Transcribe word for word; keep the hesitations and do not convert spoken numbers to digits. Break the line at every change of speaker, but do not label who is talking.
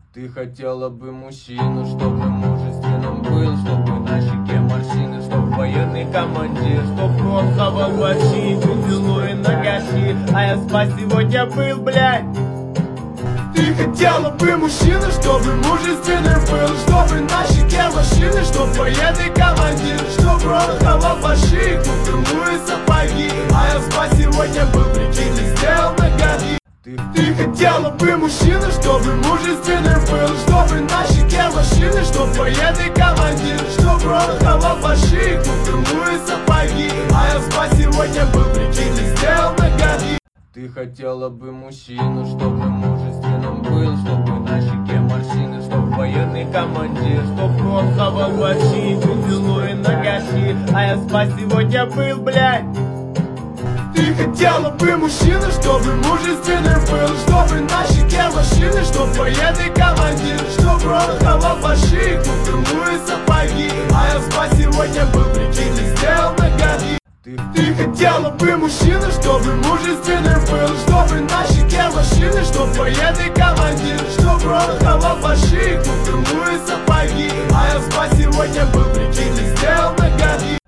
Ты хотела бы мужчину, чтобы мужественным был, чтобы на щеке морщины, чтобы военный командир, чтоб он хавал борщи, поцелуи на гаши, а я спать сегодня был, блядь. Ты хотела бы мужчину, чтобы мужественным был, чтобы на щеке морщины, чтоб военный командир, чтоб он хавал борщи, поцелуи сапоги, а я спать сегодня был, прикинь, ты сделал на годи. Ты, ты хотела бы мужчину, чтобы мужественным был, чтобы на щеке морщины, чтоб военный командир, чтоб он хавал борщи, поцелуи сапоги, а я спать сегодня был, прикинь, ты сделал на годи. Ты хотела бы мужчину, чтобы мужественным был, чтобы на щеке морщины, чтоб военный командир, чтоб он хавал борщи, поцелуи на гаши, а я спать сегодня был, блядь. Ты хотела бы мужчину, чтобы мужественным был, чтобы на щеке морщины, чтоб военный командир, чтоб он хавал борщи, поцелуи сапоги, а я спать сегодня был, прикинь, ты сделал на годи. Ты, ты хотела бы мужчину, чтобы мужественным был, чтобы на щеке морщины, чтоб военный командир, чтоб он хавал борщи, поцелуи сапоги, а я спать сегодня был, прикинь, ты сделал на годи.